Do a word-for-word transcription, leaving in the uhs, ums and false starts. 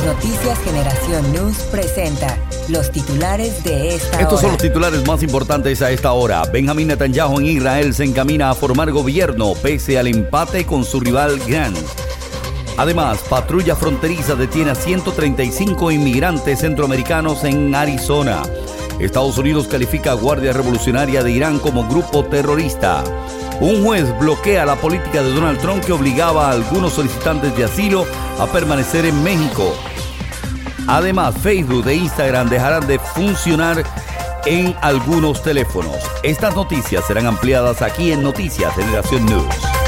Noticias Generación News presenta los titulares de esta hora. Estos son los titulares más importantes a esta hora. Benjamín Netanyahu en Israel se encamina a formar gobierno pese al empate con su rival Gantz. Además, patrulla fronteriza detiene a ciento treinta y cinco inmigrantes centroamericanos en Arizona. Estados Unidos califica a Guardia Revolucionaria de Irán como grupo terrorista. Un juez bloquea la política de Donald Trump que obligaba a algunos solicitantes de asilo a permanecer en México. Además, Facebook e Instagram dejarán de funcionar en algunos teléfonos. Estas noticias serán ampliadas aquí en Noticias Generación News.